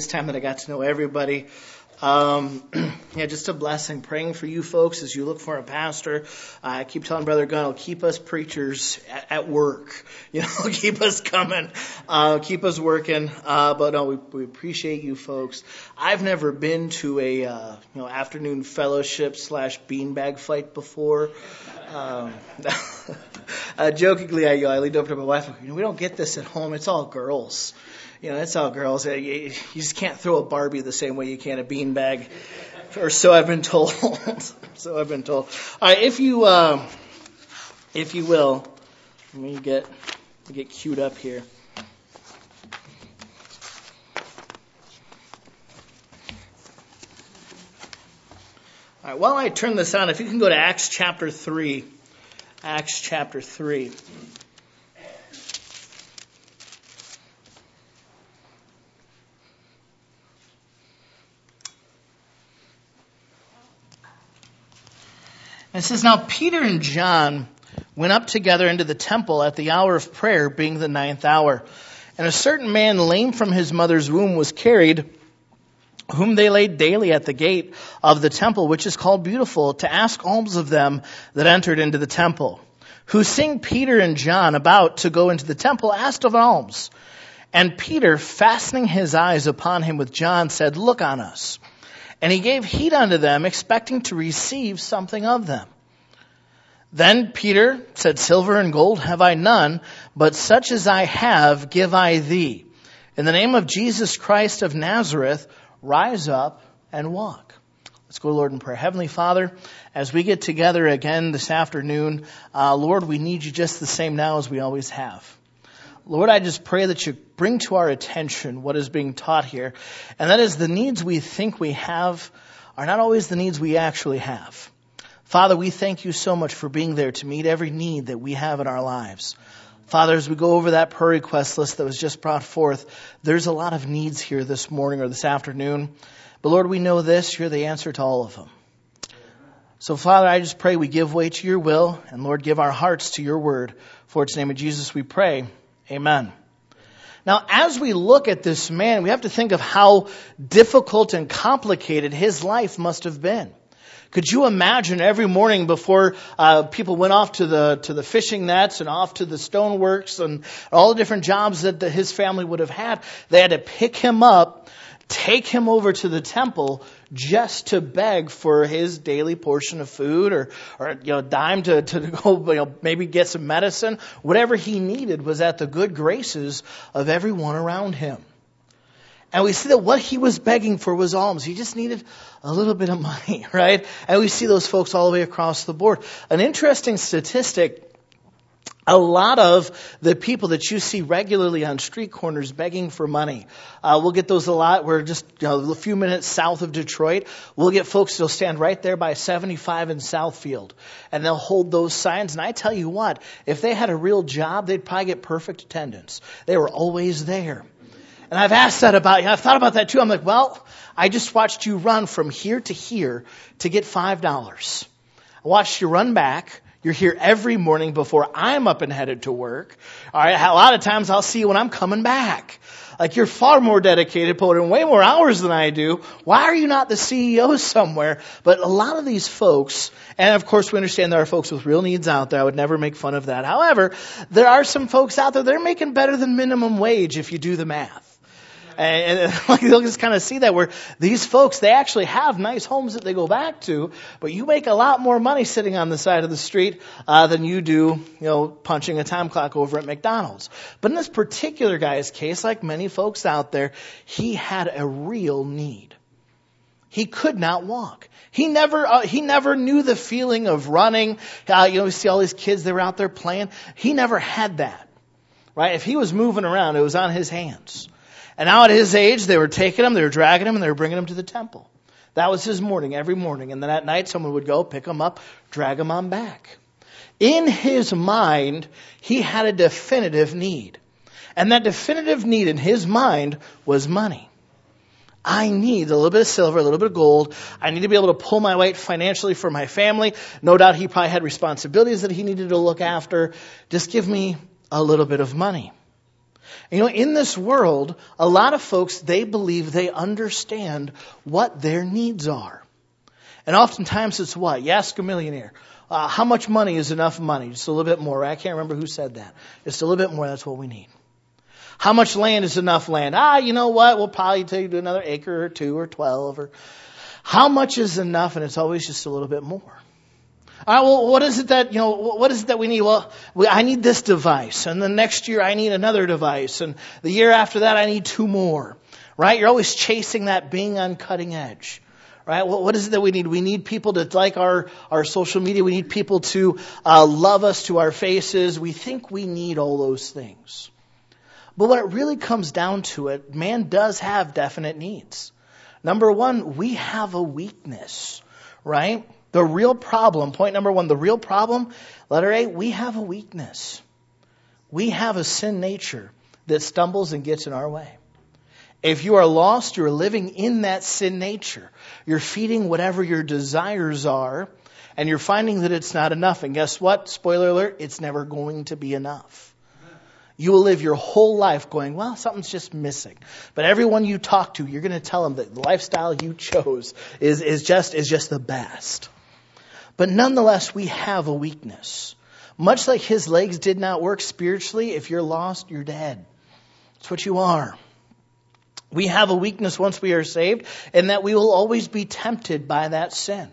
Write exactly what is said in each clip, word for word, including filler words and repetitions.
This time that I got to know everybody. Um, yeah, just a blessing. Praying for you folks as you look for a pastor. Uh, I keep telling Brother Gunn, keep us preachers at, at work. You know, keep us coming, uh, keep us working. Uh, but no, we, we appreciate you folks. I've never been to a uh, you know afternoon fellowship slash beanbag fight before. Um, uh, jokingly, I, I leaned over to my wife. You know, we don't get this at home. It's all girls. You know, it's all girls. You, you just can't throw a Barbie the same way you can a beanbag, or so I've been told. so I've been told. All right, if you, uh, if you will, let me get let me get queued up here. All right, while I turn this on, if you can go to Acts chapter three, Acts chapter three. It says, now Peter and John went up together into the temple at the hour of prayer, being the ninth hour. And a certain man, lame from his mother's womb, was carried, whom they laid daily at the gate of the temple, which is called Beautiful, to ask alms of them that entered into the temple. Who, seeing Peter and John about to go into the temple, asked of alms. And Peter, fastening his eyes upon him with John, said, look on us. And he gave heed unto them, expecting to receive something of them. Then Peter said, silver and gold have I none, but such as I have give I thee. In the name of Jesus Christ of Nazareth, rise up and walk. Let's go, Lord, in prayer. Heavenly Father, as we get together again this afternoon, uh, Lord, we need you just the same now as we always have. Lord, I just pray that you bring to our attention what is being taught here. And that is the needs we think we have are not always the needs we actually have. Father, we thank you so much for being there to meet every need that we have in our lives. Father, as we go over that prayer request list that was just brought forth, there's a lot of needs here this morning or this afternoon. But Lord, we know this, you're the answer to all of them. So Father, I just pray we give way to your will, and Lord, give our hearts to your word. For it's in the name of Jesus we pray. Amen. Now, as we look at this man, we have to think of how difficult and complicated his life must have been. Could you imagine every morning before uh, people went off to the to the fishing nets and off to the stoneworks and all the different jobs that the, his family would have had, they had to pick him up, take him over to the temple just to beg for his daily portion of food or, or you know, dime to, to go, you know, maybe get some medicine. Whatever he needed was at the good graces of everyone around him. And we see that what he was begging for was alms. He just needed a little bit of money, right? And we see those folks all the way across the board. An interesting statistic, a lot of the people that you see regularly on street corners begging for money, uh, we'll get those a lot. We're just you know, a few minutes south of Detroit. We'll get folks that'll stand right there by seventy-five in Southfield, and they'll hold those signs. And I tell you what, if they had a real job, they'd probably get perfect attendance. They were always there. And I've asked that about you. I've thought about that too. I'm like, well, I just watched you run from here to here to get five dollars. I watched you run back. You're here every morning before I'm up and headed to work. All right, a lot of times I'll see you when I'm coming back. Like, you're far more dedicated, put in way more hours than I do. Why are you not the C E O somewhere? But a lot of these folks, and of course we understand there are folks with real needs out there. I would never make fun of that. However, there are some folks out there, they're making better than minimum wage if you do the math. And, and like, you'll just kind of see that where these folks, they actually have nice homes that they go back to, but you make a lot more money sitting on the side of the street uh, than you do, you know, punching a time clock over at McDonald's. But in this particular guy's case, like many folks out there, he had a real need. He could not walk. He never, uh, he never knew the feeling of running. Uh, you know, we see all these kids, they were out there playing. He never had that, right? If he was moving around, it was on his hands. And now at his age, they were taking him, they were dragging him, and they were bringing him to the temple. That was his morning, every morning. And then at night, someone would go pick him up, drag him on back. In his mind, he had a definitive need. And that definitive need in his mind was money. I need a little bit of silver, a little bit of gold. I need to be able to pull my weight financially for my family. No doubt he probably had responsibilities that he needed to look after. Just give me a little bit of money. You know, in this world, a lot of folks, they believe they understand what their needs are. And oftentimes it's what? You ask a millionaire, uh, how much money is enough money? Just a little bit more. I can't remember who said that. Just a little bit more, that's what we need. How much land is enough land? Ah, you know what? We'll probably take you to another acre or two or twelve. Or how much is enough? And it's always just a little bit more. All right, well, what is it that, you know, what is it that we need? Well, we, I need this device. And the next year I need another device. And the year after that I need two more. Right? You're always chasing that being on cutting edge. Right? Well, what is it that we need? We need people to like our, our social media. We need people to uh, love us to our faces. We think we need all those things. But when it really comes down to it, man does have definite needs. Number one, we have a weakness, right? The real problem, point number one, the real problem, letter A, we have a weakness. We have a sin nature that stumbles and gets in our way. If you are lost, you're living in that sin nature. You're feeding whatever your desires are, and you're finding that it's not enough. And guess what? Spoiler alert, it's never going to be enough. You will live your whole life going, well, something's just missing. But everyone you talk to, you're going to tell them that the lifestyle you chose is, is just, is just the best. But nonetheless, we have a weakness. Much like his legs did not work spiritually, if you're lost, you're dead. That's what you are. We have a weakness once we are saved, and that we will always be tempted by that sin.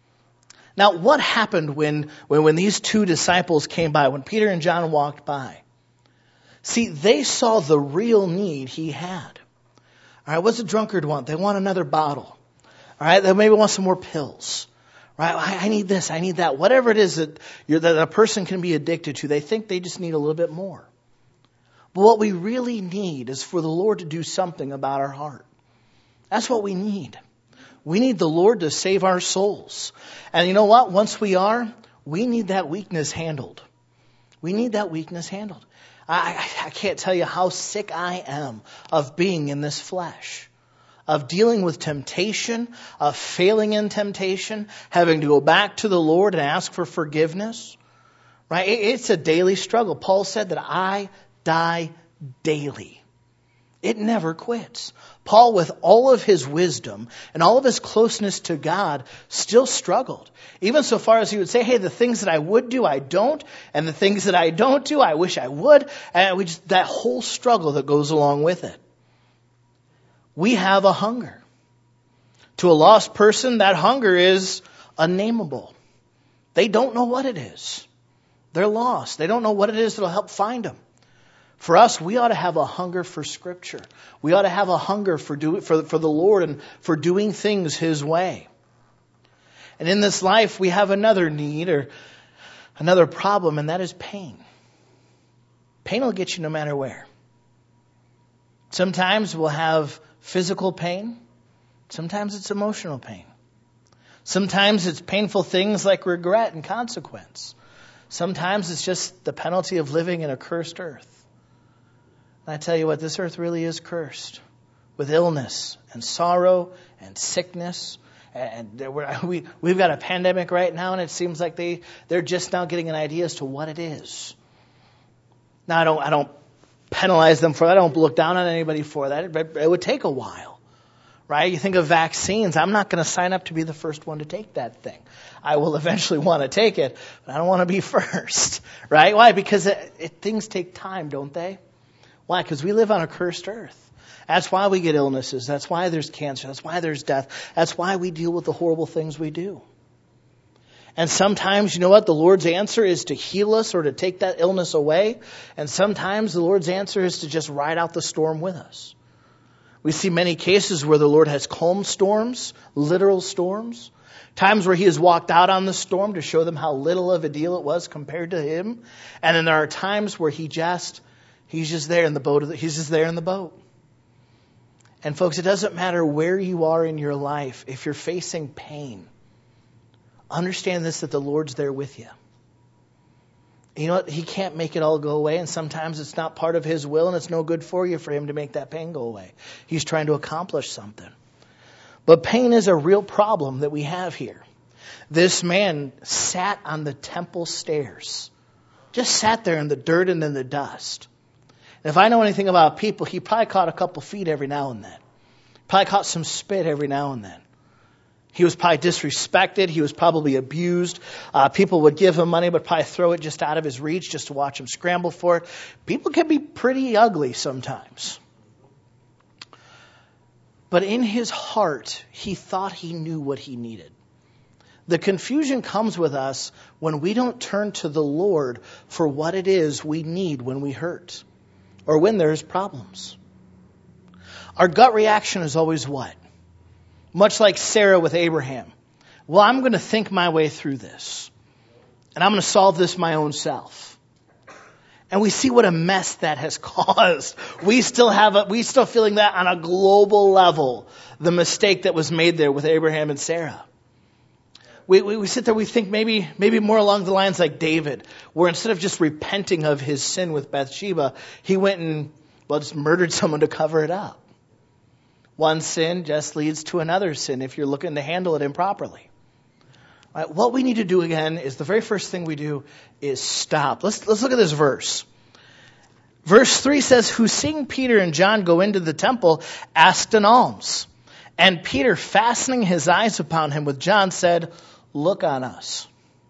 Now, what happened when, when, when these two disciples came by, when Peter and John walked by? See, they saw the real need he had. All right, what's a drunkard want? They want another bottle. All right, they maybe want some more pills. Right, I, I need this, I need that. Whatever it is that, you're, that a person can be addicted to, they think they just need a little bit more. But what we really need is for the Lord to do something about our heart. That's what we need. We need the Lord to save our souls. And you know what? Once we are, we need that weakness handled. We need that weakness handled. I, I can't tell you how sick I am of being in this flesh, of dealing with temptation, of failing in temptation, having to go back to the Lord and ask for forgiveness. Right? It's a daily struggle. Paul said that I die daily. It never quits. Paul, with all of his wisdom and all of his closeness to God, still struggled. Even so far as he would say, hey, the things that I would do, I don't. And the things that I don't do, I wish I would. And we just, that whole struggle that goes along with it. We have a hunger. To a lost person, that hunger is unnameable. They don't know what it is. They're lost. They don't know what it is that will help find them. For us, we ought to have a hunger for Scripture. We ought to have a hunger for do, for, for the Lord and for doing things His way. And in this life, we have another need or another problem, and that is pain. Pain will get you no matter where. Sometimes we'll have physical pain. Sometimes it's emotional pain. Sometimes it's painful things like regret and consequence. Sometimes it's just the penalty of living in a cursed earth. And I tell you what, this earth really is cursed with illness and sorrow and sickness. And we're, we, we've got a pandemic right now, and it seems like they, they're just now getting an idea as to what it is. Now, I don't, I don't penalize them for that. I don't look down on anybody for that. It, it would take a while, right? You think of vaccines. I'm not going to sign up to be the first one to take that thing. I will eventually want to take it, but I don't want to be first, right? Why? Because it, it, things take time, don't they? Why? Because we live on a cursed earth. That's why we get illnesses. That's why there's cancer. That's why there's death. That's why we deal with the horrible things we do. And sometimes, you know what? The Lord's answer is to heal us or to take that illness away. And sometimes the Lord's answer is to just ride out the storm with us. We see many cases where the Lord has calmed storms, literal storms. Times where He has walked out on the storm to show them how little of a deal it was compared to Him. And then there are times where He just... He's just there in the boat. He's just there in the boat. And folks, it doesn't matter where you are in your life. If you're facing pain, understand this, that the Lord's there with you. You know what? He can't make it all go away. And sometimes it's not part of His will, and it's no good for you for Him to make that pain go away. He's trying to accomplish something. But pain is a real problem that we have here. This man sat on the temple stairs. Just sat there in the dirt and in the dust. If I know anything about people, he probably caught a couple feet every now and then. Probably caught some spit every now and then. He was probably disrespected. He was probably abused. Uh, people would give him money, but probably throw it just out of his reach just to watch him scramble for it. People can be pretty ugly sometimes. But in his heart, he thought he knew what he needed. The confusion comes with us when we don't turn to the Lord for what it is we need when we hurt or when there's problems. Our gut reaction is always what? Much like Sarah with Abraham. Well, I'm going to think my way through this. And I'm going to solve this my own self. And we see what a mess that has caused. We still have a, we still feeling that on a global level, the mistake that was made there with Abraham and Sarah. We, we, we sit there, we think maybe, maybe more along the lines like David, where instead of just repenting of his sin with Bathsheba, he went and, well, just murdered someone to cover it up. One sin just leads to another sin if you're looking to handle it improperly. All right, what we need to do again is the very first thing we do is stop. Let's, let's look at this verse. Verse three says, who seeing Peter and John go into the temple, asked an alms. And Peter, fastening his eyes upon him with John, said, look on us.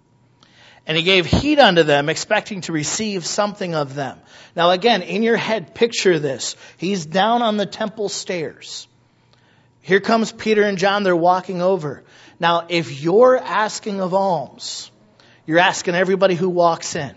And he gave heed unto them, expecting to receive something of them. Now again, in your head, picture this. He's down on the temple stairs. Here comes Peter and John, they're walking over. Now, if you're asking of alms, you're asking everybody who walks in.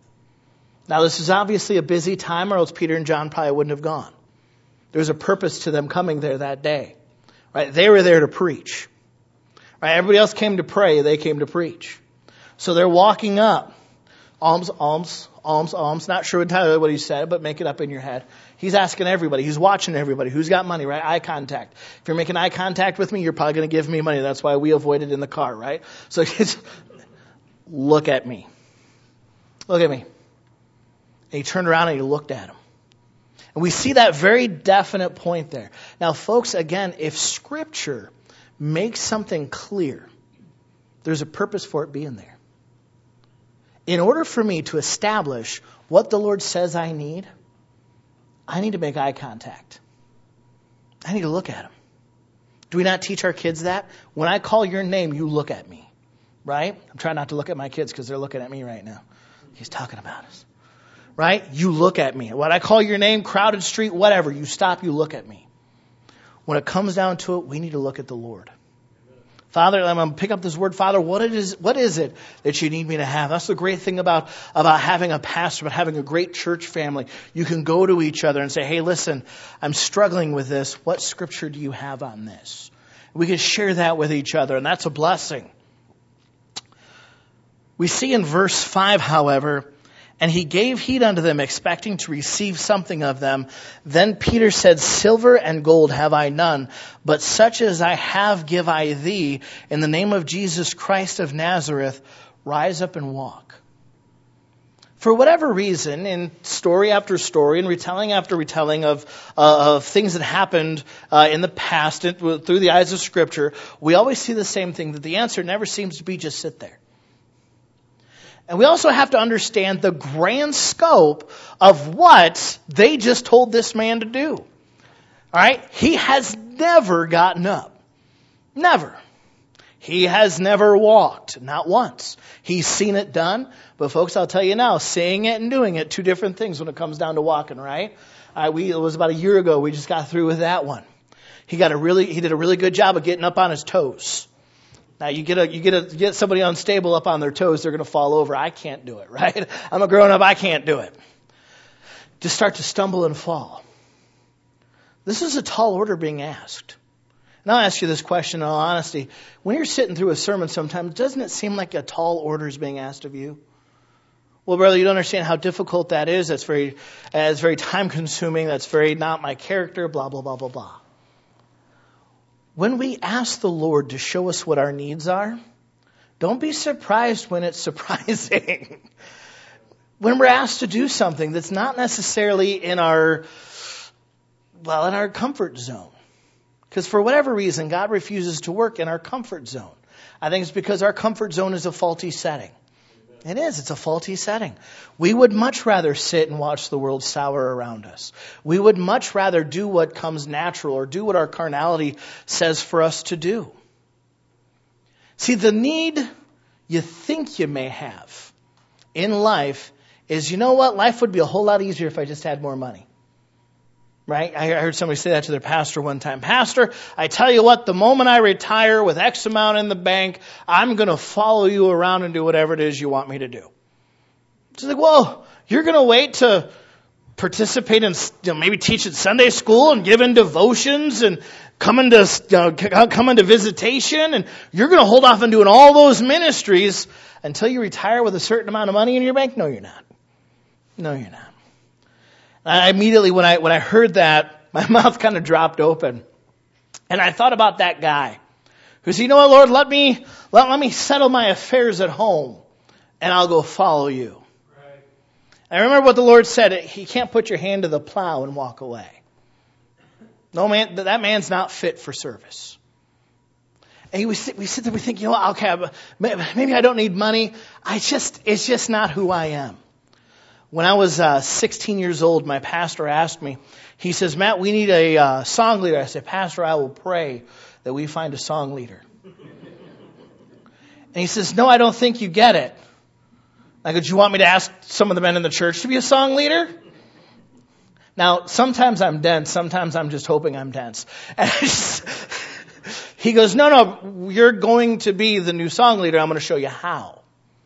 Now, this is obviously a busy time, or else Peter and John probably wouldn't have gone. There's a purpose to them coming there that day. Right? They were there to preach. Right? Everybody else came to pray, they came to preach. So they're walking up. Alms, alms, alms, alms. Not sure entirely what he said, but make it up in your head. He's asking everybody. He's watching everybody. Who's got money, right? Eye contact. If you're making eye contact with me, you're probably going to give me money. That's why we avoid it in the car, right? So it's, look at me. Look at me. And he turned around and he looked at him. And we see that very definite point there. Now, folks, again, if Scripture makes something clear, there's a purpose for it being there. In order for me to establish what the Lord says I need, I need to make eye contact. I need to look at him. Do we not teach our kids that? When I call your name, you look at me. Right? I'm trying not to look at my kids because they're looking at me right now. He's talking about us. Right? You look at me. When I call your name, crowded street, whatever, you stop, you look at me. When it comes down to it, we need to look at the Lord. Father, I'm going to pick up this word, Father, what it is, what is it that you need me to have? That's the great thing about, about having a pastor, about having a great church family. You can go to each other and say, hey, listen, I'm struggling with this. What scripture do you have on this? We can share that with each other, and that's a blessing. We see in verse five, however, and he gave heed unto them, expecting to receive something of them. Then Peter said, silver and gold have I none, but such as I have give I thee. In the name of Jesus Christ of Nazareth, rise up and walk. For whatever reason, in story after story and retelling after retelling of, uh, of things that happened uh, in the past through the eyes of Scripture, we always see the same thing, that the answer never seems to be just sit there. And we also have to understand the grand scope of what they just told this man to do. All right? He has never gotten up. Never. He has never walked. Not once. He's seen it done. But folks, I'll tell you now, saying it and doing it, two different things when it comes down to walking, right? All right, we, it was about a year ago, we just got through with that one. He got a really, he did a really good job of getting up on his toes. Now, you get a, you get a, you get somebody unstable up on their toes, they're going to fall over. I can't do it, right? I'm a grown up, I can't do it. Just start to stumble and fall. This is a tall order being asked. And I'll ask you this question in all honesty. When you're sitting through a sermon sometimes, doesn't it seem like a tall order is being asked of you? Well, brother, you don't understand how difficult that is. That's very, that's very time consuming. That's very not my character, blah, blah, blah, blah, blah. When we ask the Lord to show us what our needs are, don't be surprised when it's surprising. When we're asked to do something that's not necessarily in our, well, in our comfort zone. Because for whatever reason, God refuses to work in our comfort zone. I think it's because our comfort zone is a faulty setting. It is. It's a faulty setting. We would much rather sit and watch the world sour around us. We would much rather do what comes natural or do what our carnality says for us to do. See, the need you think you may have in life is, you know what? Life would be a whole lot easier if I just had more money. Right? I heard somebody say that to their pastor one time. Pastor, I tell you what, the moment I retire with X amount in the bank, I'm going to follow you around and do whatever it is you want me to do. It's like, whoa, you're going to wait to participate in, you know, maybe teach at Sunday school and give in devotions and come into, you know, come into visitation, and you're going to hold off on doing all those ministries until you retire with a certain amount of money in your bank? No, you're not. No, you're not. I immediately, when I when I heard that, my mouth kind of dropped open. And I thought about that guy who said, you know what, Lord, let me let, let me settle my affairs at home, and I'll go follow you. Right. I remember what the Lord said. You can't put your hand to the plow and walk away. No, man, that man's not fit for service. And we sit, we sit there, we think, you know, okay, maybe I don't need money. I just, it's just not who I am. When I was uh, sixteen years old, my pastor asked me, he says, Matt, we need a uh, song leader. I said, Pastor, I will pray that we find a song leader. And he says, no, I don't think you get it. I go, do you want me to ask some of the men in the church to be a song leader? Now, sometimes I'm dense. Sometimes I'm just hoping I'm dense. And just, he goes, no, no, you're going to be the new song leader. I'm going to show you how.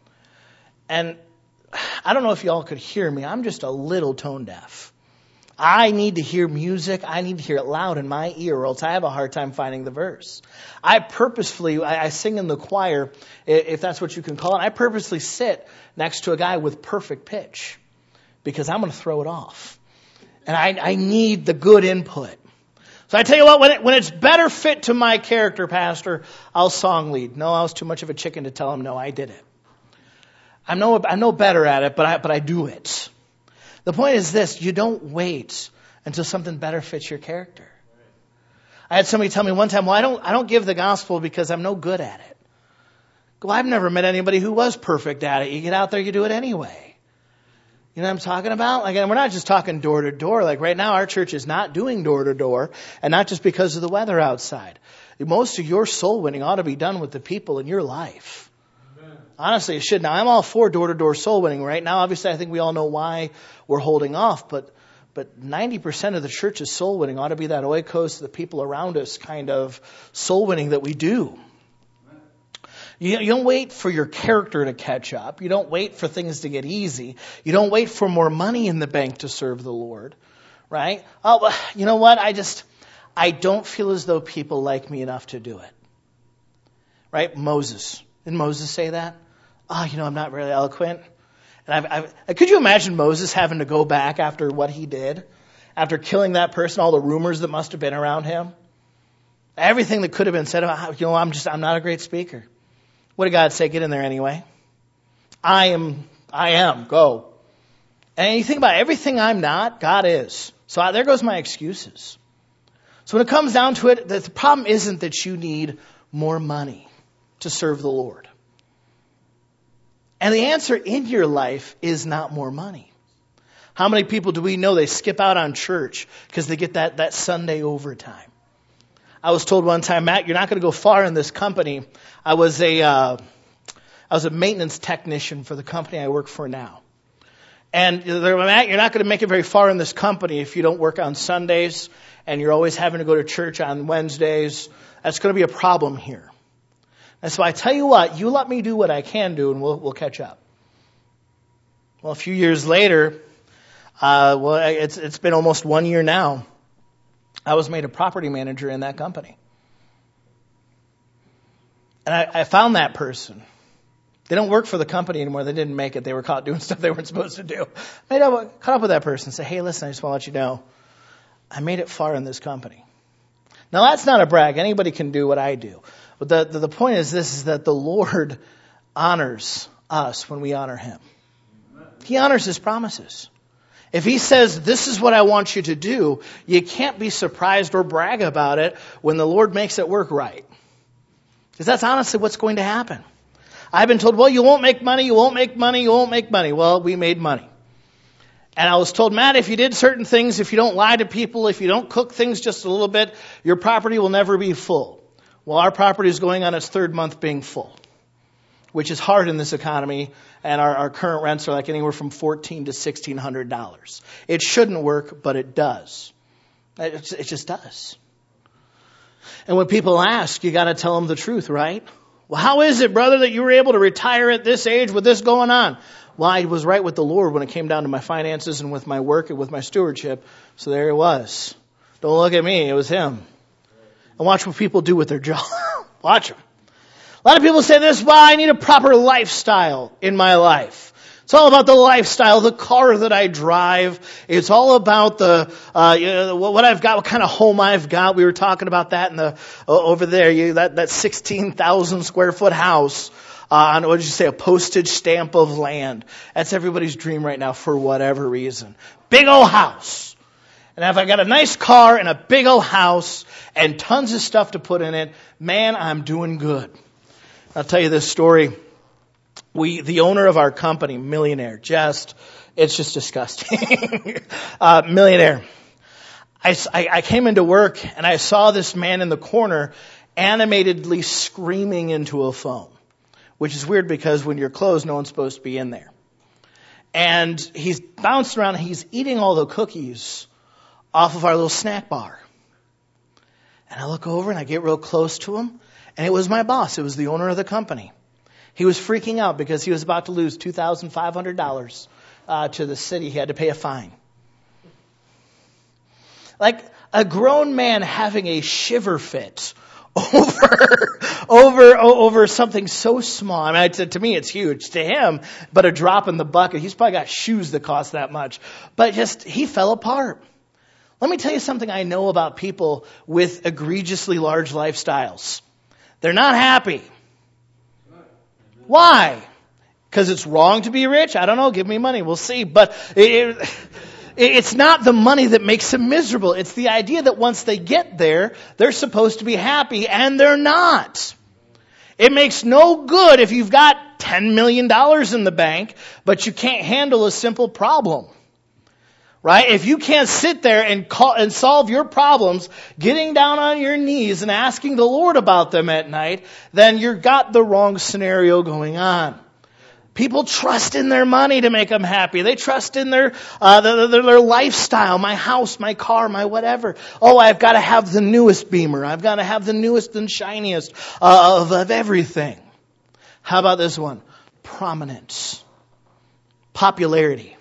And I don't know if y'all could hear me. I'm just a little tone deaf. I need to hear music. I need to hear it loud in my ear, or else I have a hard time finding the verse. I purposefully, I, I sing in the choir, if that's what you can call it. I purposely sit next to a guy with perfect pitch because I'm going to throw it off. And I, I need the good input. So I tell you what, when, it, when it's better fit to my character, Pastor, I'll song lead. No, I was too much of a chicken to tell him no, I did it. I'm no, I'm no better at it, but I, but I do it. The point is this, you don't wait until something better fits your character. I had somebody tell me one time, well, I don't, I don't give the gospel because I'm no good at it. Well, I've never met anybody who was perfect at it. You get out there, you do it anyway. You know what I'm talking about? Like, and we're not just talking door to door. Like right now, our church is not doing door to door, and not just because of the weather outside. Most of your soul winning ought to be done with the people in your life. Honestly, it should. Now, I'm all for door-to-door soul winning right now. Obviously, I think we all know why we're holding off, but but ninety percent of the church's soul winning ought to be that oikos, the people around us kind of soul winning that we do. You, you don't wait for your character to catch up. You don't wait for things to get easy. You don't wait for more money in the bank to serve the Lord, right? Oh, you know what? I just, I don't feel as though people like me enough to do it, right? Moses. Didn't Moses say that? Oh, you know, I'm not really eloquent. And I've, I've, could you imagine Moses having to go back after what he did? After killing that person, all the rumors that must have been around him? Everything that could have been said about, you know, I'm just, I'm not a great speaker. What did God say? Get in there anyway. I am, I am, go. And you think about it, everything I'm not, God is. So I, there goes my excuses. So when it comes down to it, the problem isn't that you need more money to serve the Lord. And the answer in your life is not more money. How many people do we know they skip out on church because they get that, that Sunday overtime? I was told one time, Matt, you're not going to go far in this company. I was a, uh, I was a maintenance technician for the company I work for now. And they're, Matt, you're not going to make it very far in this company if you don't work on Sundays and you're always having to go to church on Wednesdays. That's going to be a problem here. And so I tell you what, you let me do what I can do and we'll, we'll catch up. Well, a few years later, uh, well, it's, it's been almost one year now. I was made a property manager in that company. And I, I found that person. They don't work for the company anymore. They didn't make it. They were caught doing stuff they weren't supposed to do. I caught up with that person and said, hey, listen, I just want to let you know, I made it far in this company. Now, that's not a brag. Anybody can do what I do. But the, the, the point is this, is that the Lord honors us when we honor Him. He honors His promises. If He says, this is what I want you to do, you can't be surprised or brag about it when the Lord makes it work right. Because that's honestly what's going to happen. I've been told, well, you won't make money, you won't make money, you won't make money. Well, we made money. And I was told, Matt, if you did certain things, if you don't lie to people, if you don't cook things just a little bit, your property will never be full. Well, our property is going on its third month being full, which is hard in this economy, and our, our current rents are like anywhere from fourteen to sixteen hundred dollars. It shouldn't work, but it does. It, it just does. And when people ask, you got to tell them the truth, right? Well, how is it, brother, that you were able to retire at this age with this going on? Well, I was right with the Lord when it came down to my finances and with my work and with my stewardship. So there it was. Don't look at me. It was him. And watch what people do with their job. Watch them. A lot of people say this, well, I need a proper lifestyle in my life. It's all about the lifestyle, the car that I drive. It's all about the uh, you know, what I've got, what kind of home I've got. We were talking about that in the uh, over there. You, that that sixteen thousand square foot house uh, on what did you say? A postage stamp of land. That's everybody's dream right now for whatever reason. Big old house. And if I got a nice car and a big old house and tons of stuff to put in it, man, I'm doing good. I'll tell you this story. We, the owner of our company, millionaire, just, it's just disgusting. uh, millionaire. I, I, I came into work and I saw this man in the corner animatedly screaming into a phone, which is weird because when you're closed, no one's supposed to be in there. And he's bouncing around and he's eating all the cookies off of our little snack bar. And I look over and I get real close to him. And it was my boss. It was the owner of the company. He was freaking out because he was about to lose two thousand five hundred dollars uh, to the city. He had to pay a fine. Like a grown man having a shiver fit over over over something so small. I mean, to, to me, it's huge. To him, but a drop in the bucket. He's probably got shoes that cost that much. But just, he fell apart. Let me tell you something I know about people with egregiously large lifestyles. They're not happy. Why? Because it's wrong to be rich? I don't know. Give me money. We'll see. But it, it, it's not the money that makes them miserable. It's the idea that once they get there, they're supposed to be happy, and they're not. It makes no good if you've got ten million dollars in the bank, but you can't handle a simple problem. Right? If you can't sit there and call, and solve your problems, getting down on your knees and asking the Lord about them at night, then you've got the wrong scenario going on. People trust in their money to make them happy. They trust in their, uh, their, their, their lifestyle, my house, my car, my whatever. Oh, I've got to have the newest Beamer. I've got to have the newest and shiniest uh, of, of everything. How about this one? Prominence. Popularity.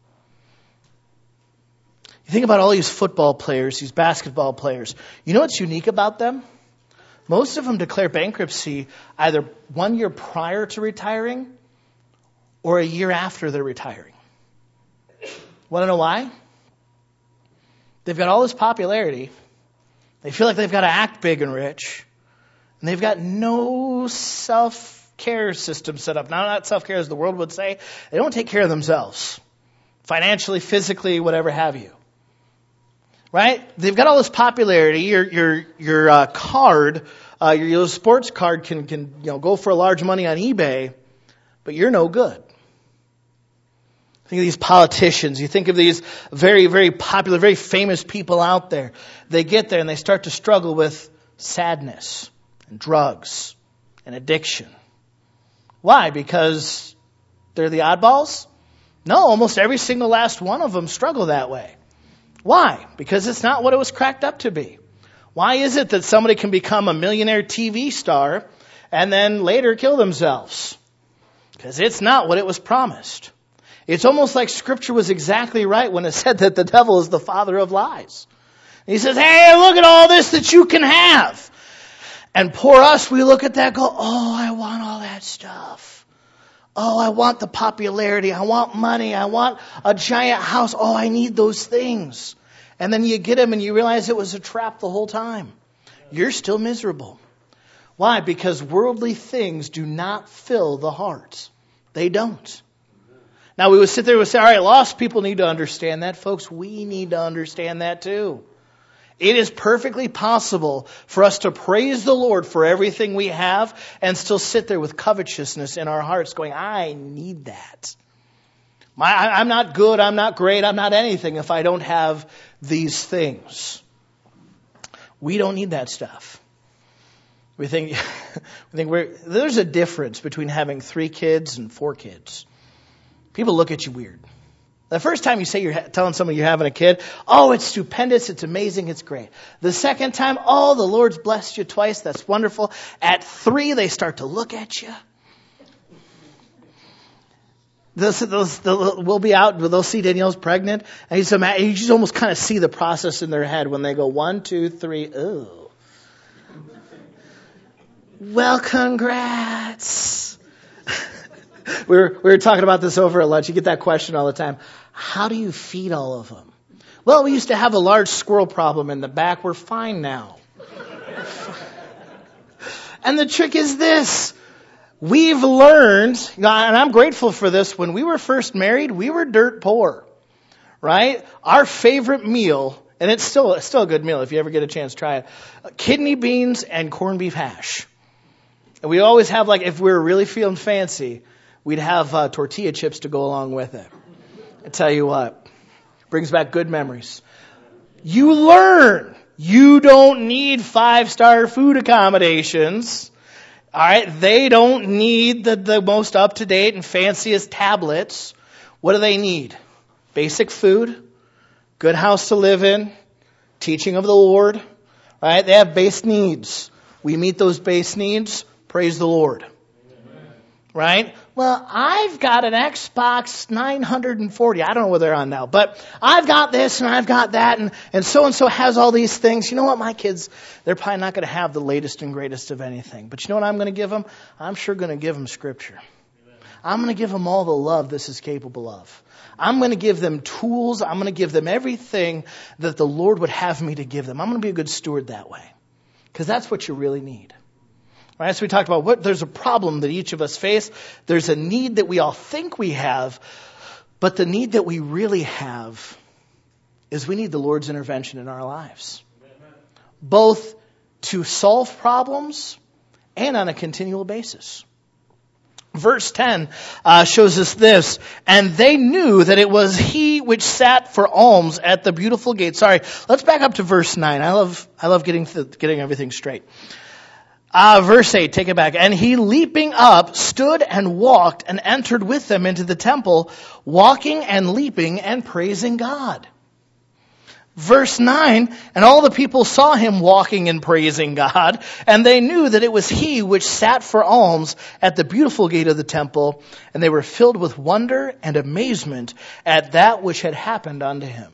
You think about all these football players, these basketball players. You know what's unique about them? Most of them declare bankruptcy either one year prior to retiring or a year after they're retiring. Want to know why? They've got all this popularity. They feel like they've got to act big and rich. And they've got no self-care system set up. Now, not self-care as the world would say. They don't take care of themselves. Financially, physically, whatever have you. Right? They've got all this popularity. Your your your uh, card, uh, your, your sports card can can you know go for a large money on eBay, but you're no good. Think of these politicians. You think of these very very popular, very famous people out there. They get there and they start to struggle with sadness and drugs and addiction. Why? Because they're the oddballs? No, almost every single last one of them struggle that way. Why? Because it's not what it was cracked up to be. Why is it that somebody can become a millionaire T V star and then later kill themselves? Because it's not what it was promised. It's almost like Scripture was exactly right when it said that the devil is the father of lies. He says, hey, look at all this that you can have. And poor us, we look at that and go, oh, I want all that stuff. Oh, I want the popularity. I want money. I want a giant house. Oh, I need those things. And then you get them and you realize it was a trap the whole time. You're still miserable. Why? Because worldly things do not fill the heart. They don't. Now we would sit there and say, all right, lost people need to understand that. Folks, we need to understand that too. It is perfectly possible for us to praise the Lord for everything we have and still sit there with covetousness in our hearts going, I need that. My, I'm not good, I'm not great, I'm not anything if I don't have these things. We don't need that stuff. We think, we think we're, there's a difference between having three kids and four kids. People look at you weird. The first time you say you're telling someone you're having a kid, oh, it's stupendous, it's amazing, it's great. The second time, oh, the Lord's blessed you twice, that's wonderful. At three, they start to look at you. Those, those, they'll, we'll be out, they'll see Danielle's pregnant, and he's, you just almost kind of see the process in their head when they go one, two, three, ooh. Well, congrats. We were, we were talking about this over at lunch. You get that question all the time. How do you feed all of them? Well, we used to have a large squirrel problem in the back. We're fine now. And the trick is this. We've learned, and I'm grateful for this, when we were first married, we were dirt poor, right? Our favorite meal, and it's still, it's still a good meal if you ever get a chance to try it, kidney beans and corned beef hash. And we always have, like, if we were really feeling fancy, we'd have uh, tortilla chips to go along with it. I tell you what, brings back good memories. You learn you don't need five-star food accommodations. All right, they don't need the, the most up-to-date and fanciest tablets. What do they need? Basic food, good house to live in, teaching of the Lord. Right? They have base needs. We meet those base needs. Praise the Lord. Amen. Right? Well, I've got an Xbox nine forty. I don't know what they're on now, but I've got this and I've got that, and, and so-and-so has all these things. You know what? My kids, they're probably not going to have the latest and greatest of anything. But you know what I'm going to give them? I'm sure going to give them Scripture. Amen. I'm going to give them all the love this is capable of. I'm going to give them tools. I'm going to give them everything that the Lord would have me to give them. I'm going to be a good steward that way, because that's what you really need. Right, so we talked about what there's a problem that each of us face. There's a need that we all think we have, but the need that we really have is we need the Lord's intervention in our lives. Amen. Both to solve problems and on a continual basis. Verse ten uh, shows us this, and they knew that it was he which sat for alms at the beautiful gate. Sorry, let's back up to verse nine. I love I love getting th- getting everything straight. Uh, verse eight, take it back. And he, leaping up, stood and walked and entered with them into the temple, walking and leaping and praising God. Verse nine, and all the people saw him walking and praising God, and they knew that it was he which sat for alms at the beautiful gate of the temple, and they were filled with wonder and amazement at that which had happened unto him.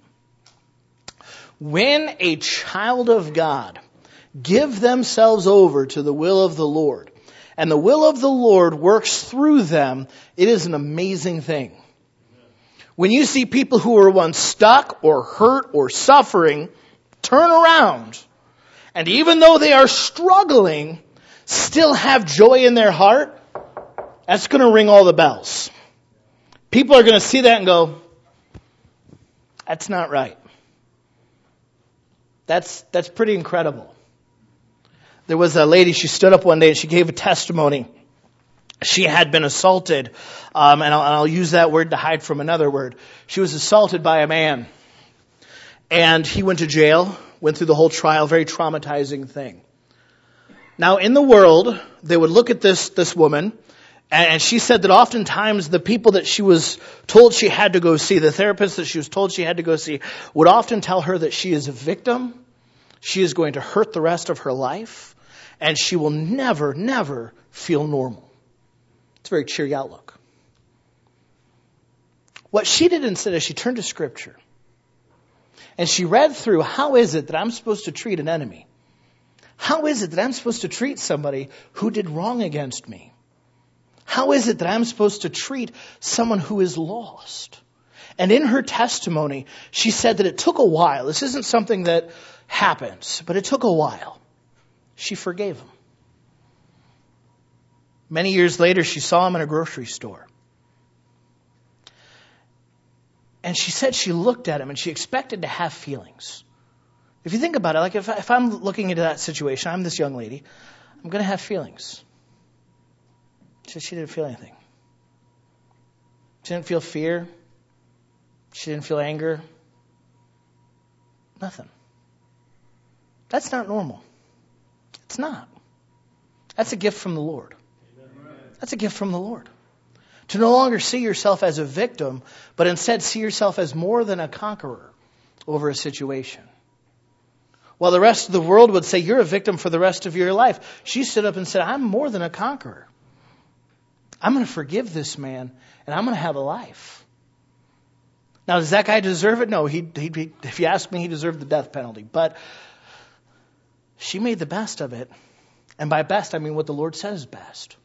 When a child of God give themselves over to the will of the Lord, and the will of the Lord works through them, it is an amazing thing. When you see people who were once stuck or hurt or suffering turn around, and even though they are struggling, still have joy in their heart, that's going to ring all the bells. People are going to see that and go, that's not right. That's, that's pretty incredible. There was a lady, she stood up one day and she gave a testimony. She had been assaulted, um, and, I'll, and I'll use that word to hide from another word. She was assaulted by a man, and he went to jail, went through the whole trial, very traumatizing thing. Now, in the world, they would look at this, this woman, and she said that oftentimes the people that she was told she had to go see, the therapist that she was told she had to go see, would often tell her that she is a victim, she is going to hurt the rest of her life, and she will never, never feel normal. It's a very cheery outlook. What she did instead is she turned to Scripture. And she read through, how is it that I'm supposed to treat an enemy? How is it that I'm supposed to treat somebody who did wrong against me? How is it that I'm supposed to treat someone who is lost? And in her testimony, she said that it took a while. This isn't something that happens, but it took a while. She forgave him. Many years later, she saw him in a grocery store. And she said she looked at him and she expected to have feelings. If you think about it, like if, if I'm looking into that situation, I'm this young lady, I'm going to have feelings. She, she didn't feel anything. She didn't feel fear. She didn't feel anger. Nothing. That's not normal. It's not. That's a gift from the Lord. That's a gift from the Lord. To no longer see yourself as a victim, but instead see yourself as more than a conqueror over a situation. While the rest of the world would say you're a victim for the rest of your life, she stood up and said, I'm more than a conqueror. I'm going to forgive this man, and I'm going to have a life. Now, does that guy deserve it? No, he, he, he, if you ask me, he deserved the death penalty. But she made the best of it. And by best, I mean what the Lord says is best.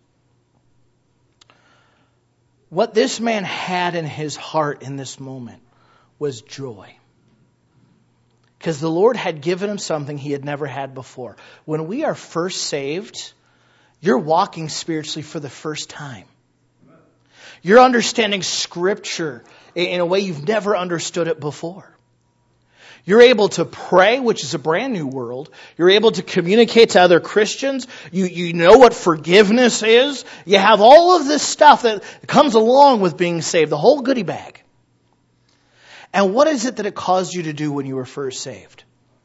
What this man had in his heart in this moment was joy. Because the Lord had given him something he had never had before. When we are first saved, you're walking spiritually for the first time. You're understanding Scripture in a way you've never understood it before. You're able to pray, which is a brand new world. You're able to communicate to other Christians. You, you know what forgiveness is. You have all of this stuff that comes along with being saved, the whole goodie bag. And what is it that it caused you to do when you were first saved?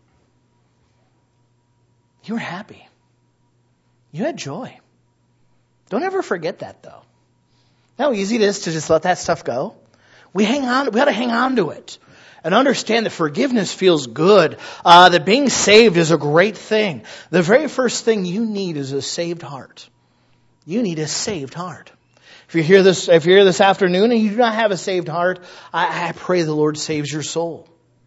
You were happy. You had joy. Don't ever forget that, though. How easy it is to just let that stuff go. We hang on. We got to hang on to it and understand that forgiveness feels good. Uh, that being saved is a great thing. The very first thing you need is a saved heart. You need a saved heart. If you're here this, if you're here this afternoon and you do not have a saved heart, I, I pray the Lord saves your soul.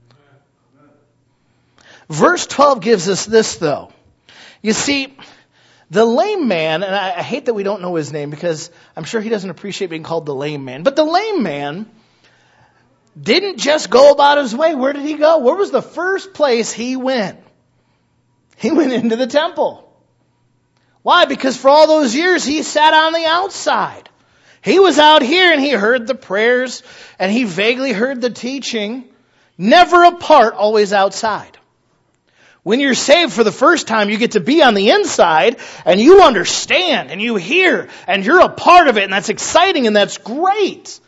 Verse twelve gives us this, though. You see, the lame man, and I, I hate that we don't know his name because I'm sure he doesn't appreciate being called the lame man. But the lame man didn't just go about his way. Where did he go? Where was the first place he went? He went into the temple. Why? Because for all those years he sat on the outside. He was out here and he heard the prayers and he vaguely heard the teaching. Never apart, always outside. When you're saved for the first time, you get to be on the inside and you understand and you hear and you're a part of it, and that's exciting and that's great.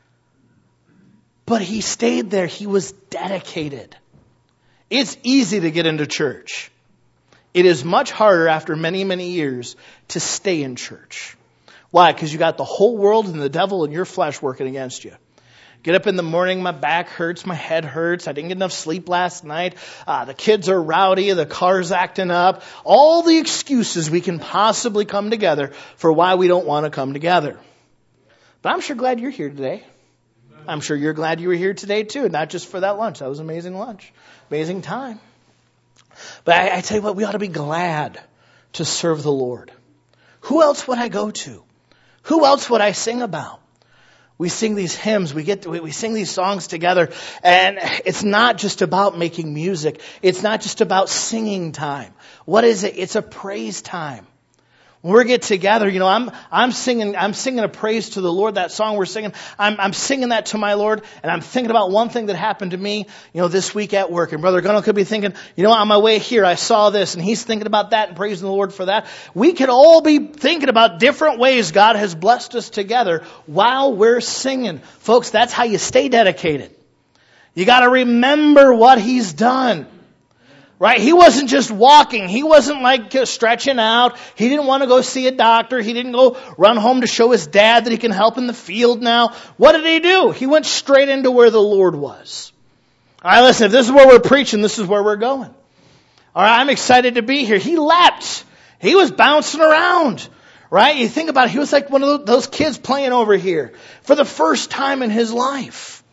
But he stayed there. He was dedicated. It's easy to get into church. It is much harder after many, many years to stay in church. Why? Because you got the whole world and the devil and your flesh working against you. Get up in the morning, my back hurts, my head hurts, I didn't get enough sleep last night, uh, the kids are rowdy, the car's acting up. All the excuses we can possibly come together for why we don't want to come together. But I'm sure glad you're here today. I'm sure you're glad you were here today too, not just for that lunch. That was an amazing lunch, amazing time. But I, I tell you what, we ought to be glad to serve the Lord. Who else would I go to? Who else would I sing about? We sing these hymns, we get to, we sing these songs together, and it's not just about making music. It's not just about singing time. What is it? It's a praise time. When we get together, you know, I'm I'm singing I'm singing a praise to the Lord. That song we're singing, I'm I'm singing that to my Lord, and I'm thinking about one thing that happened to me, you know, this week at work. And Brother Gunnell could be thinking, you know, on my way here I saw this, and he's thinking about that and praising the Lord for that. We could all be thinking about different ways God has blessed us together while we're singing. Folks, that's how you stay dedicated. You got to remember what He's done. Right? He wasn't just walking. He wasn't like stretching out. He didn't want to go see a doctor. He didn't go run home to show his dad that he can help in the field now. What did he do? He went straight into where the Lord was. All right, listen, if this is where we're preaching, this is where we're going. All right, I'm excited to be here. He leapt. He was bouncing around. Right? You think about it. He was like one of those kids playing over here for the first time in his life.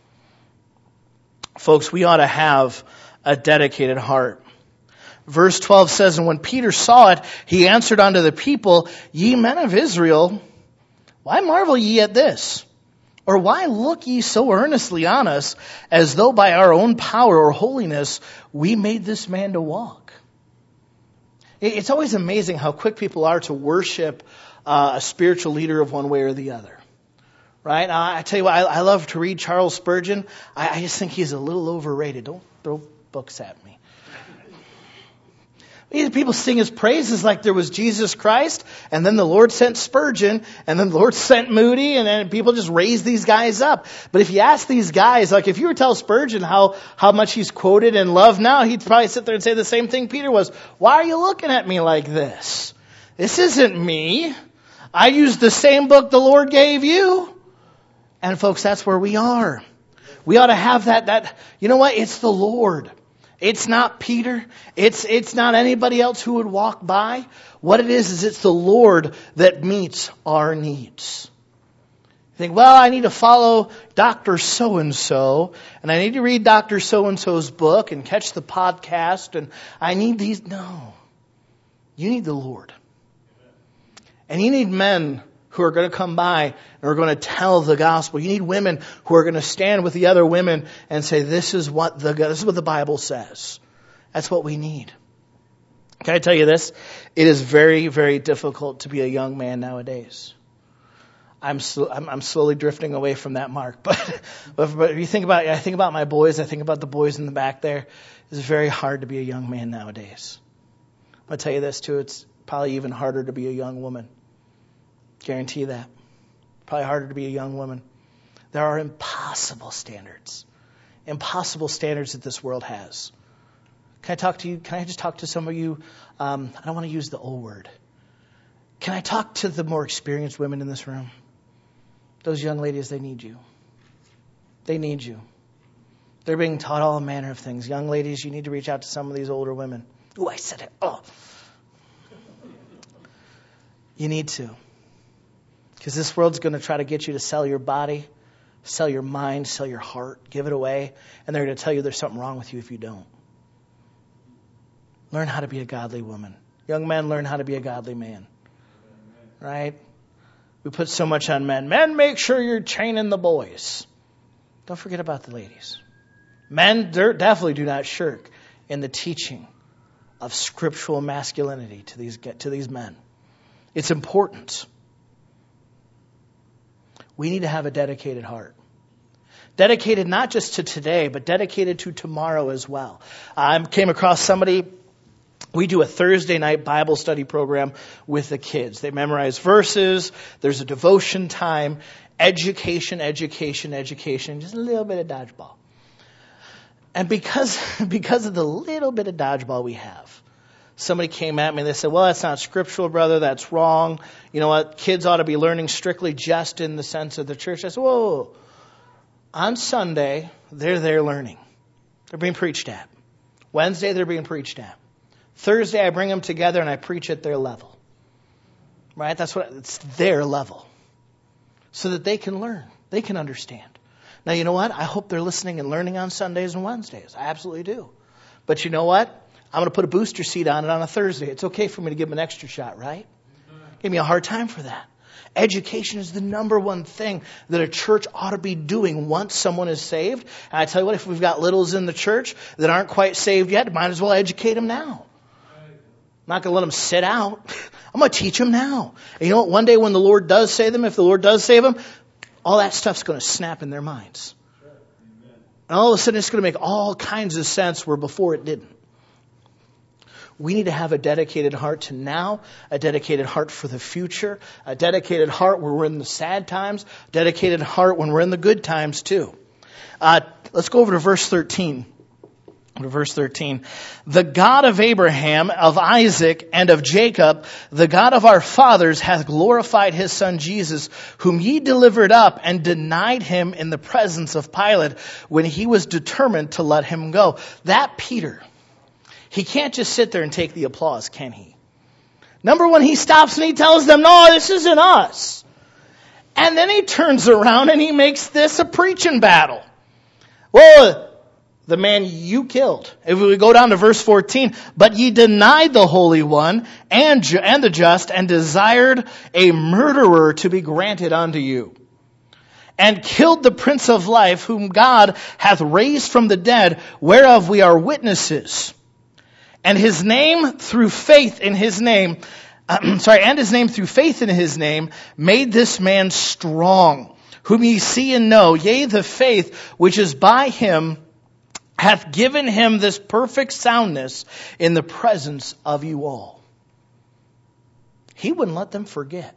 Folks, we ought to have a dedicated heart. Verse twelve says, and when Peter saw it, he answered unto the people, Ye men of Israel, why marvel ye at this? Or why look ye so earnestly on us, as though by our own power or holiness we made this man to walk? It's always amazing how quick people are to worship uh, a spiritual leader of one way or the other. Right? I, I tell you what, I, I love to read Charles Spurgeon. I, I just think he's a little overrated. Don't throw books at me. People sing his praises like there was Jesus Christ, and then the Lord sent Spurgeon, and then the Lord sent Moody, and then people just raised these guys up. But if you ask these guys, like if you were to tell Spurgeon how, how much he's quoted and loved now, he'd probably sit there and say the same thing Peter was. Why are you looking at me like this? This isn't me. I used the same book the Lord gave you. And folks, that's where we are. We ought to have that, that, you know what? It's the Lord. It's not Peter. It's, it's not anybody else who would walk by. What it is, is it's the Lord that meets our needs. You think, well, I need to follow Doctor So-and-so, and I need to read Doctor So-and-so's book and catch the podcast, and I need these. No. You need the Lord. And you need men who are going to come by and are going to tell the gospel. You need women who are going to stand with the other women and say, this is what the, this is what the Bible says. That's what we need. Can I tell you this? It is very, very difficult to be a young man nowadays. I'm, sl- I'm, I'm slowly drifting away from that mark. But, but, but if you think about, I think about my boys, I think about the boys in the back there. It's very hard to be a young man nowadays. I'll tell you this too. It's probably even harder to be a young woman. Guarantee that. Probably harder to be a young woman. There are impossible standards. Impossible standards that this world has. Can I talk to you? Can I just talk to some of you? Um, I don't want to use the old word. Can I talk to the more experienced women in this room? Those young ladies, they need you. They need you. They're being taught all manner of things. Young ladies, you need to reach out to some of these older women. Ooh, I said it. Oh. You need to. Because this world's going to try to get you to sell your body, sell your mind, sell your heart, give it away. And they're going to tell you there's something wrong with you if you don't. Learn how to be a godly woman. Young men, learn how to be a godly man. Right? We put so much on men. Men, make sure you're training the boys. Don't forget about the ladies. Men definitely do not shirk in the teaching of scriptural masculinity to these, to these men. It's important. We need to have a dedicated heart. Dedicated not just to today, but dedicated to tomorrow as well. I came across somebody, we do a Thursday night Bible study program with the kids. They memorize verses, there's a devotion time, education, education, education, just a little bit of dodgeball. And because, because of the little bit of dodgeball we have, somebody came at me and they said, well, that's not scriptural, brother. That's wrong. You know what? Kids ought to be learning strictly just in the sense of the church. I said, whoa. On Sunday, they're there learning. They're being preached at. Wednesday, they're being preached at. Thursday, I bring them together and I preach at their level. Right? That's what, it's their level. So that they can learn. They can understand. Now, you know what? I hope they're listening and learning on Sundays and Wednesdays. I absolutely do. But you know what? I'm going to put a booster seat on it on a Thursday. It's okay for me to give them an extra shot, right? Give me a hard time for that. Education is the number one thing that a church ought to be doing once someone is saved. And I tell you what, if we've got littles in the church that aren't quite saved yet, might as well educate them now. I'm not going to let them sit out. I'm going to teach them now. And you know what? One day when the Lord does save them, if the Lord does save them, all that stuff's going to snap in their minds. And all of a sudden it's going to make all kinds of sense where before it didn't. We need to have a dedicated heart to now, a dedicated heart for the future, a dedicated heart when we're in the sad times, a dedicated heart when we're in the good times too. Uh, let's go over to verse thirteen. To verse thirteen. The God of Abraham, of Isaac, and of Jacob, the God of our fathers, hath glorified his son Jesus, whom ye delivered up and denied him in the presence of Pilate when he was determined to let him go. That Peter, he can't just sit there and take the applause, can he? Number one, he stops and he tells them, no, this isn't us. And then he turns around and he makes this a preaching battle. Well, the man you killed. If we go down to verse fourteen, but ye denied the Holy One and, ju- and the just and desired a murderer to be granted unto you. And killed the Prince of Life, whom God hath raised from the dead, whereof we are witnesses. And his name through faith in his name, uh, sorry, and his name through faith in his name made this man strong, whom ye see and know, yea, the faith which is by him hath given him this perfect soundness in the presence of you all. He wouldn't let them forget.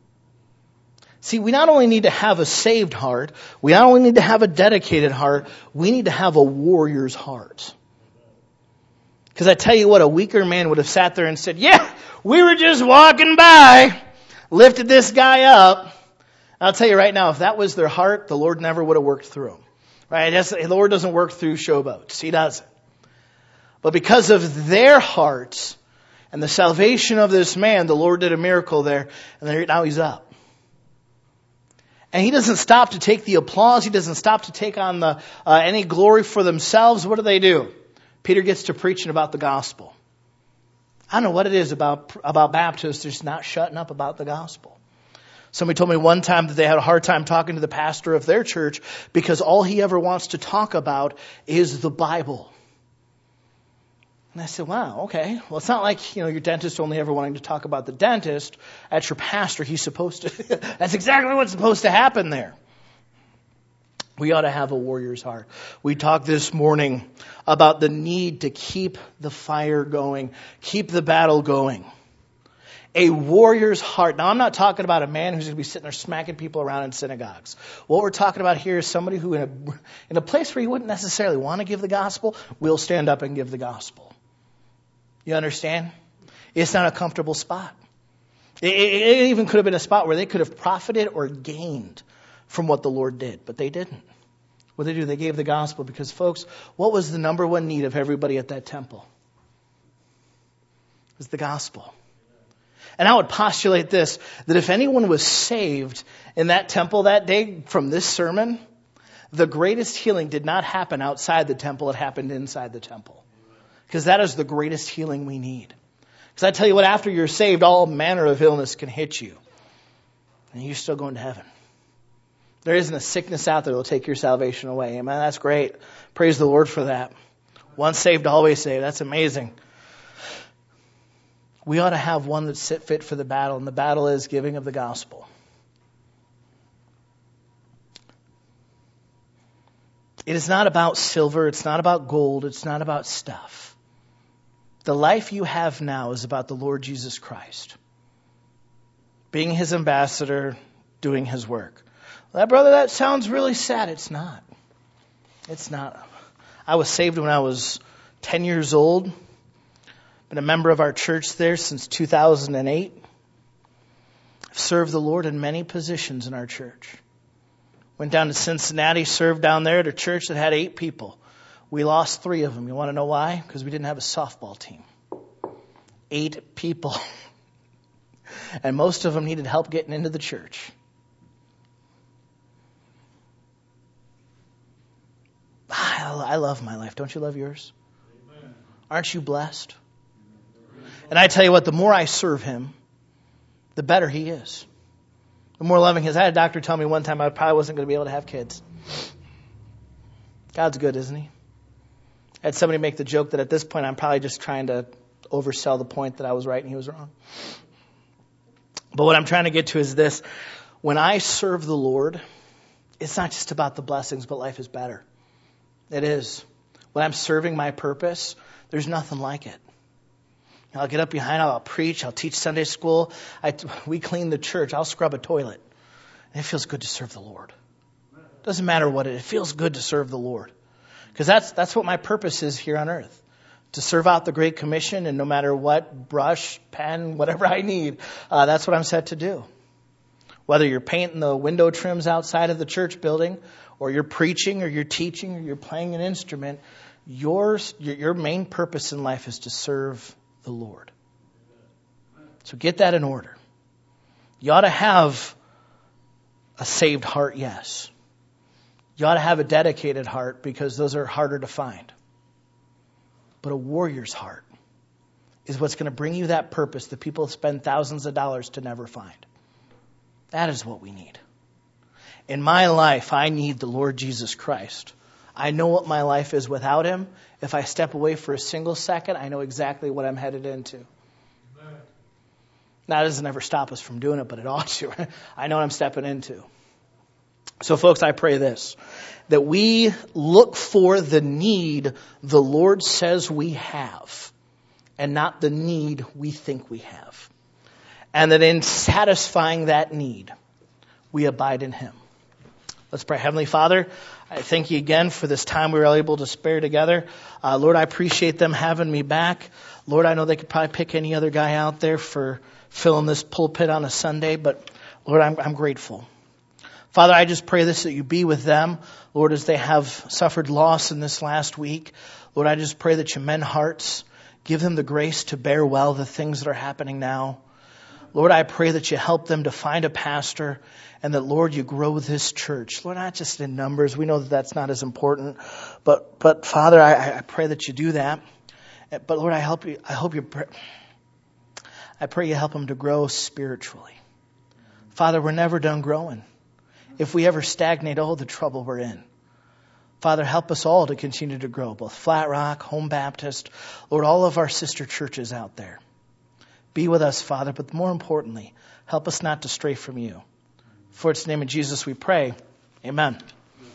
See, we not only need to have a saved heart, we not only need to have a dedicated heart, we need to have a warrior's heart. Because I tell you what, a weaker man would have sat there and said, yeah, we were just walking by, lifted this guy up. I'll tell you right now, if that was their heart, the Lord never would have worked through them. Right? The Lord doesn't work through showboats. He doesn't. But because of their hearts and the salvation of this man, the Lord did a miracle there, and now he's up. And he doesn't stop to take the applause. He doesn't stop to take on the uh, any glory for themselves. What do they do? Peter gets to preaching about the gospel. I don't know what it is about, about Baptists just not shutting up about the gospel. Somebody told me one time that they had a hard time talking to the pastor of their church because all he ever wants to talk about is the Bible. And I said, wow, okay. Well, it's not like, you know, your dentist only ever wanting to talk about the dentist. That's your pastor. He's supposed to. That's exactly what's supposed to happen there. We ought to have a warrior's heart. We talked this morning about the need to keep the fire going, keep the battle going. A warrior's heart. Now, I'm not talking about a man who's going to be sitting there smacking people around in synagogues. What we're talking about here is somebody who, in a, in a place where you wouldn't necessarily want to give the gospel, will stand up and give the gospel. You understand? It's not a comfortable spot. It, it, it even could have been a spot where they could have profited or gained from what the Lord did, but they didn't. What did they do? They gave the gospel because, folks, what was the number one need of everybody at that temple? It was the gospel. And I would postulate this, that if anyone was saved in that temple that day from this sermon, the greatest healing did not happen outside the temple, it happened inside the temple. Because that is the greatest healing we need. Because I tell you what, after you're saved, all manner of illness can hit you. And you're still going to heaven. There isn't a sickness out there that will take your salvation away. Amen. That's great. Praise the Lord for that. Once saved, always saved. That's amazing. We ought to have one that's fit for the battle, and the battle is giving of the gospel. It is not about silver. It's not about gold. It's not about stuff. The life you have now is about the Lord Jesus Christ. Being his ambassador, doing his work. Well, brother, that sounds really sad. It's not. It's not. I was saved when I was ten years old. Been a member of our church there since two thousand eight. I've served the Lord in many positions in our church. Went down to Cincinnati, served down there at a church that had eight people. We lost three of them. You want to know why? Because we didn't have a softball team. Eight people. And most of them needed help getting into the church. I love my life. Don't you love yours? Amen. Aren't you blessed? And I tell you what, the more I serve him, the better he is. The more loving he is. I had a doctor tell me one time I probably wasn't going to be able to have kids. God's good, isn't he? I had somebody make the joke that at this point I'm probably just trying to oversell the point that I was right and he was wrong. But what I'm trying to get to is this. When I serve the Lord, it's not just about the blessings, but life is better. It is. When I'm serving my purpose, there's nothing like it. I'll get up behind, I'll preach, I'll teach Sunday school. I, we clean the church, I'll scrub a toilet. And it feels good to serve the Lord. Doesn't matter what it is, it feels good to serve the Lord. Because that's, that's what my purpose is here on earth. To serve out the Great Commission, and no matter what, brush, pen, whatever I need, uh, that's what I'm set to do. Whether you're painting the window trims outside of the church building, or you're preaching, or you're teaching, or you're playing an instrument, yours, your, your main purpose in life is to serve the Lord. So get that in order. You ought to have a saved heart, yes. You ought to have a dedicated heart because those are harder to find. But a warrior's heart is what's going to bring you that purpose that people spend thousands of dollars to never find. That is what we need. In my life, I need the Lord Jesus Christ. I know what my life is without him. If I step away for a single second, I know exactly what I'm headed into. Amen. Now, that doesn't ever stop us from doing it, but it ought to. I know what I'm stepping into. So folks, I pray this, that we look for the need the Lord says we have and not the need we think we have. And that in satisfying that need, we abide in Him. Let's pray. Heavenly Father, I thank you again for this time we were able to spare together. Uh, Lord, I appreciate them having me back. Lord, I know they could probably pick any other guy out there for filling this pulpit on a Sunday, but Lord, I'm, I'm grateful. Father, I just pray this, that you be with them, Lord, as they have suffered loss in this last week. Lord, I just pray that you mend hearts, give them the grace to bear well the things that are happening now. Lord, I pray that you help them to find a pastor and that, Lord, you grow this church. Lord, not just in numbers. We know that that's not as important. But, but Father, I, I pray that you do that. But, Lord, I help you. I hope you. I pray you help them to grow spiritually. Father, we're never done growing. If we ever stagnate, oh, the trouble we're in. Father, help us all to continue to grow, both Flat Rock, Home Baptist, Lord, all of our sister churches out there. Be with us, Father, but more importantly, help us not to stray from you. For it's in the name of Jesus we pray. Amen.